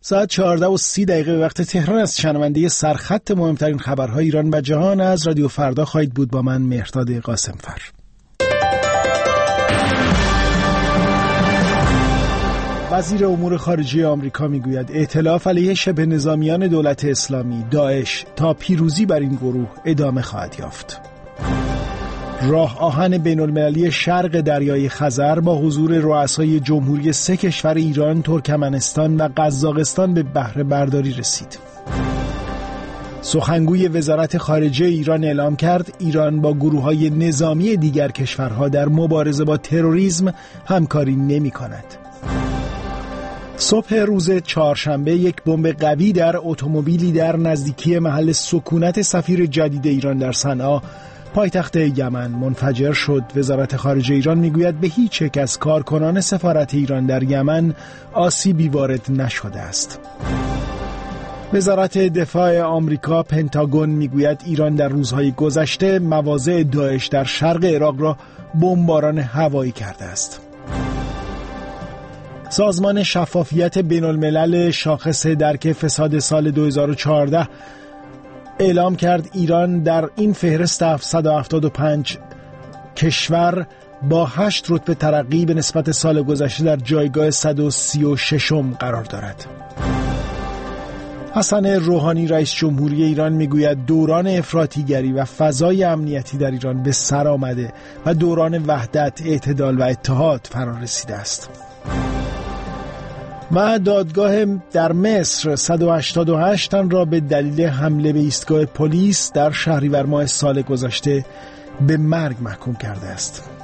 ساعت 14:30 وقت تهران از شنونده سرخط مهمترین خبرهای ایران و جهان از رادیو فردا خواهید بود با من مهرداد قاسمفر. وزیر امور خارجه آمریکا میگوید ائتلاف علیه شبه نظامیان دولت اسلامی داعش تا پیروزی بر این گروه ادامه خواهد یافت. راه آهن بین المللی شرق دریای خزر با حضور رؤسای جمهوری 3 کشور ایران، ترکمنستان و قزاقستان به بهره برداری رسید. سخنگوی وزارت خارجه ایران اعلام کرد ایران با گروه‌های نظامی دیگر کشورها در مبارزه با تروریسم همکاری نمی‌کند. صبح روز چهارشنبه یک بمب قوی در اتومبیلی در نزدیکی محل سکونت سفیر جدید ایران در صنعا، پایتخت یمن منفجر شد. وزارت خارجه ایران میگوید به هیچ یک از کارکنان سفارت ایران در یمن آسیبی وارد نشده است. وزارت دفاع آمریکا پنتاگون میگوید ایران در روزهای گذشته مواضع داعش در شرق عراق را بمباران هوایی کرده است. سازمان شفافیت بین الملل شاخص درک فساد سال 2014 اعلام کرد ایران در این فهرست 775 کشور با 8 رتبه ترقی به نسبت سال گذشته در جایگاه 136م قرار دارد. حسن روحانی رئیس جمهوری ایران میگوید دوران افراطیگری و فضای امنیتی در ایران به سر آمده و دوران وحدت، اعتدال و اتحاد فرا رسیده است. و دادگاه در مصر 188 تن را به دلیل حمله به ایستگاه پلیس در شهریور ماه سال گذشته به مرگ محکوم کرده است.